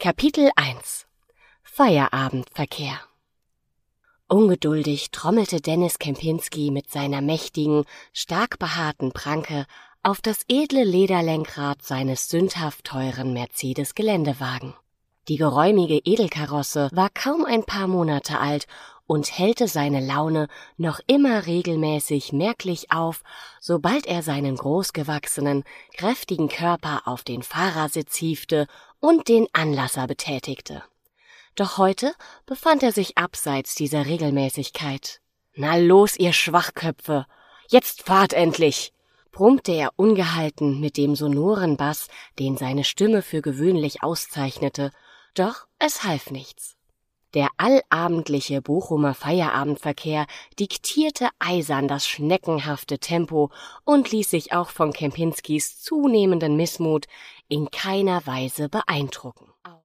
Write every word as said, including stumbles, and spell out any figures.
Kapitel eins Feierabendverkehr. Ungeduldig trommelte Dennis Kempinski mit seiner mächtigen, stark behaarten Pranke auf das edle Lederlenkrad seines sündhaft teuren Mercedes-Geländewagen. Die geräumige Edelkarosse war kaum ein paar Monate alt und hellte seine Laune noch immer regelmäßig merklich auf, sobald er seinen großgewachsenen, kräftigen Körper auf den Fahrersitz hiefte und den Anlasser betätigte. Doch heute befand er sich abseits dieser Regelmäßigkeit. »Na los, ihr Schwachköpfe, jetzt fahrt endlich!« brummte er ungehalten mit dem sonoren Bass, den seine Stimme für gewöhnlich auszeichnete, doch es half nichts. Der allabendliche Bochumer Feierabendverkehr diktierte eisern das schneckenhafte Tempo und ließ sich auch von Kempinskis zunehmenden Missmut in keiner Weise beeindrucken.